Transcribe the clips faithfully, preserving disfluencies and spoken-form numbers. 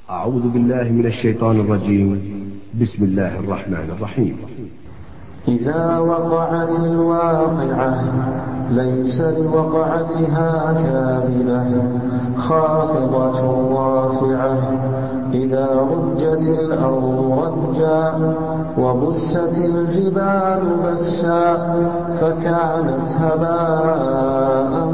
أعوذ بالله من الشيطان الرجيم. بسم الله الرحمن الرحيم. إذا وقعت الواقعة ليس لوقعتها كاذبة خافضة رافعة إذا رجت الأرض رجا وبست الجبال بسا فكانت هباء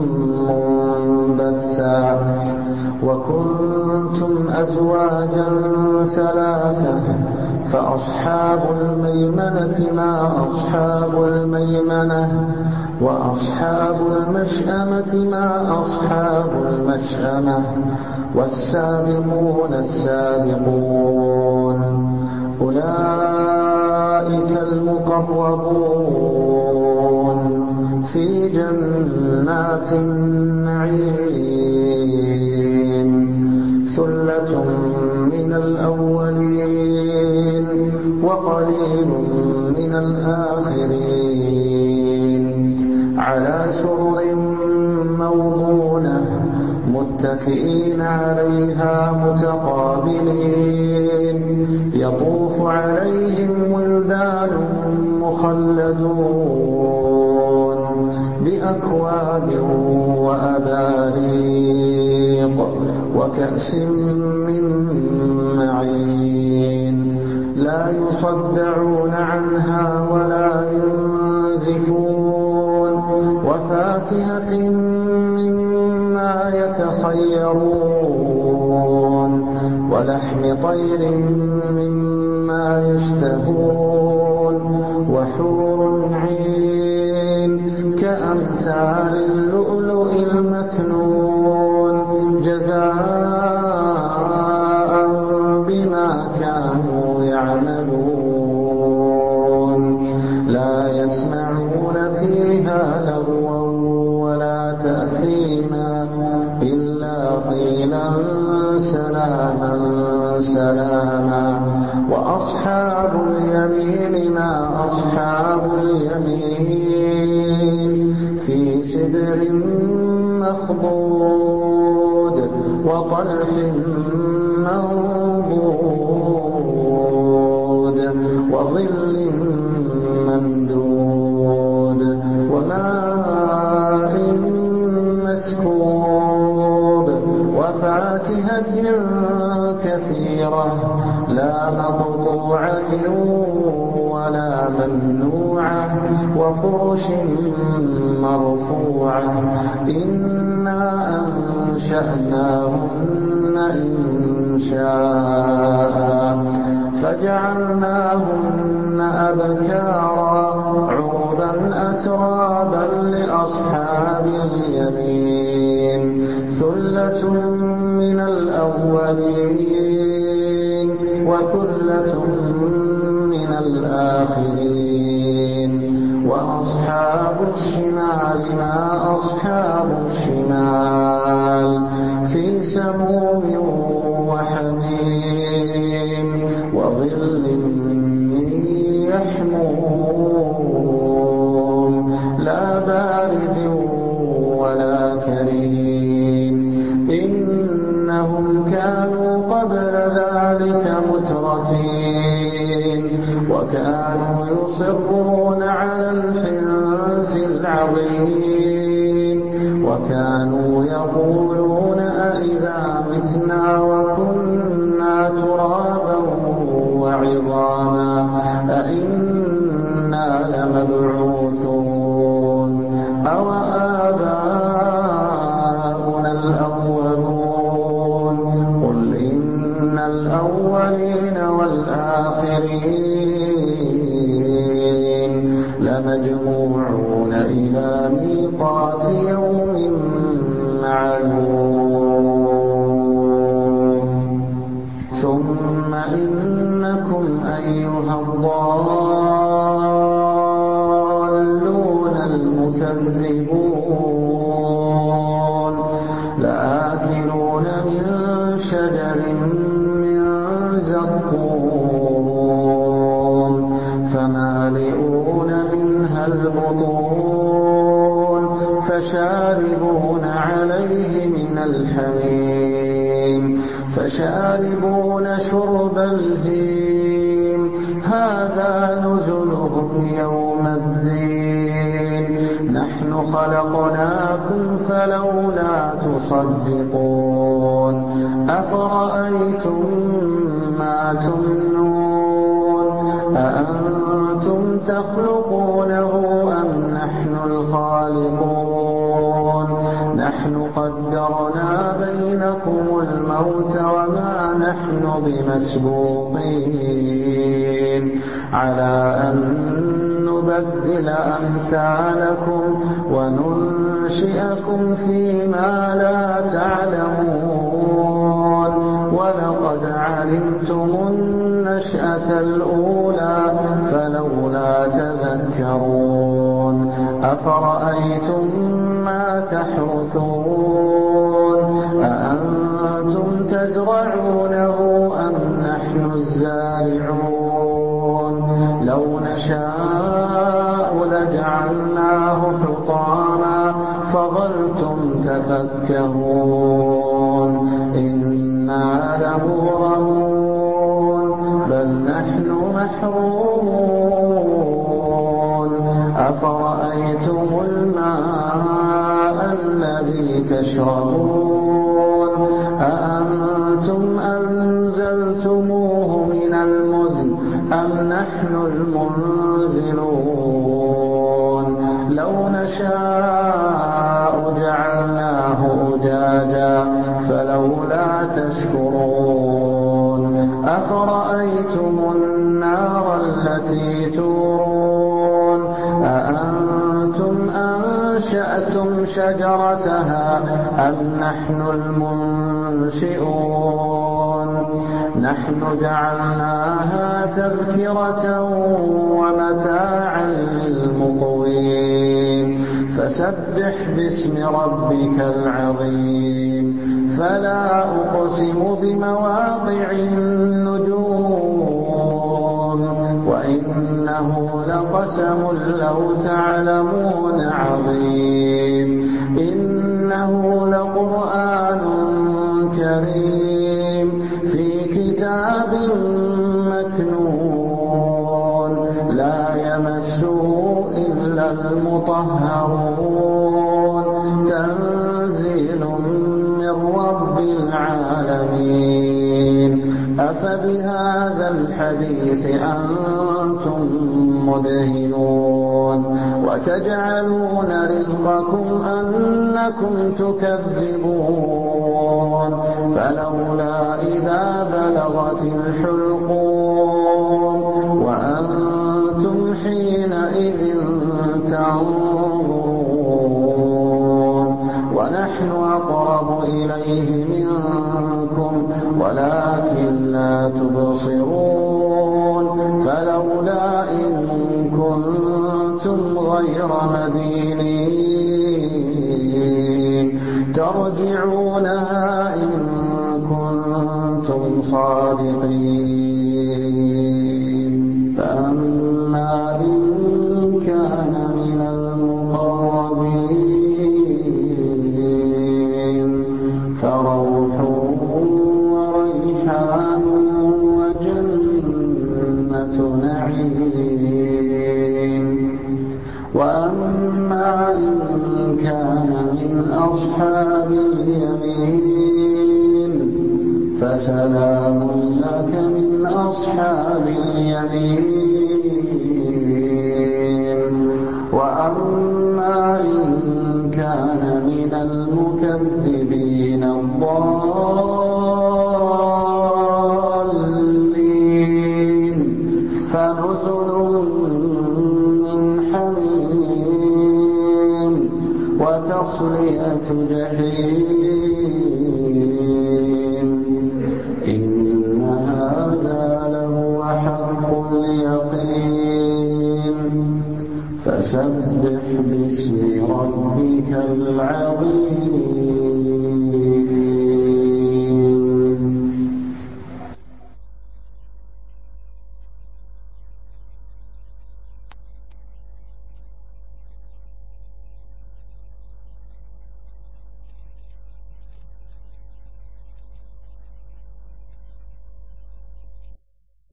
منبثا وكنتم أزواجا ثلاثة فأصحاب الميمنة ما أصحاب الميمنة وأصحاب المشأمة ما أصحاب المشأمة والسابقون السابقون أولئك المقربون في جنات النعيم ثلة من الأولين وقليل من الآخرين على سرر موضونة متكئين عليها متقابلين يطوف عليهم ولدان مخلدون بأكواب وأباريق وكأس من معين لا يصدعون عنها ولا ينزفون وفاكهة مما يتخيرون ولحم طير مما يشتهون وحور عين كأمثال اللؤلؤ المكنون جزاء بما كانوا يعملون لا يسمعون فيها لغوا ولا تأثيما إلا قيلا سلاما سلاما وأصحاب اليمين ما أصحاب اليمين في سدر مخضود وطلح منضود وظل ممدود وماء مسكوب وفاكهة كثيرة لا مقطوعة ولا ممنوعة وفرش مرفوعة إنا أنشأناهن إنشاء فجعلناهن أبكارا عربا أترابا لأصحاب اليمين ثلة من الأولين وثلة من الآخرين وأصحاب الشمال ما أصحاب الشمال في سموم وحميم وظل من يحموم لا بارد ولا كريم إنهم كانوا قبل ذلك مترفين وكانوا يصرون على الحنث العظيم وكانوا يقولون أئذا متنا وكنا ترابا وعظاما أئنا لمبعوثون أو آباؤنا الأولون قل إن الأولين والآخرين لمجموعون إلى ميقات يوم معلوم ثم إنكم أيها الضالون المكذبون لآكلون من شجر من زقوم فمالئون منها البطون فشاربون عليه من الحميم فشاربون شرب الهيم هذا نزلهم يوم الدين نحن خلقناكم فلولا تصدقون أفرأيتم ما تمنون أأنتم تخلقونه أم نحن الخالقون نحن قدرنا بينكم الموت وما نحن بمسبوقين على أن نبدل أمثالكم وننشئكم فيما لا تعلمون ولقد علمتم النشأة الأولى فلولا تذكرون أفرأيتم ما تحرثون أأنتم تزرعونه أم نحن الزارعون لو نشاء لجعلناه حطاما فظلتم تفكهون إنا لمغرمون بل نحن محرومون أفرأيتم الماء الذي تشربون أأنتم أنزلتموه من المزن أم نحن المنزلون لو نشاء جعلناه أجاجا فلولا تشكرون أفرأيتم النار التي تورون أأنتم أنشأتم شجرتها أم نحن المنشئون نحن جعلناها تذكرة ومتاعا للمقوين فسبح باسم ربك العظيم فلا أقسم بمواقع النجوم وإنه لقسم لو تعلمون عظيم إنه لقرآن كريم في كتاب مكنون لا يمسه إلا المطهرون تنزيل من رب العالمين أفبهذا الحديث أنتم مدهنون وتجعلون رزقكم أنكم تكذبون فلولا إذا بلغت الحلقوم وأنتم حينئذ تنظرون ونحن أقرب إليه منكم ولكن لا تبصرون فلولا إن كنتم غير مدينين ترجعونها إن كنتم صادقين فأما إن كان من المقربين فروح وريحان وجنة نعيم وأما إن كان من أصحاب اليمين فسلام لك من أصحاب اليمين وأما إن كان من المكذبين الضالين فنزل من حميم وتصلية جحيم إن هذا لهو حق اليقين فسبح باسم ربك العظيم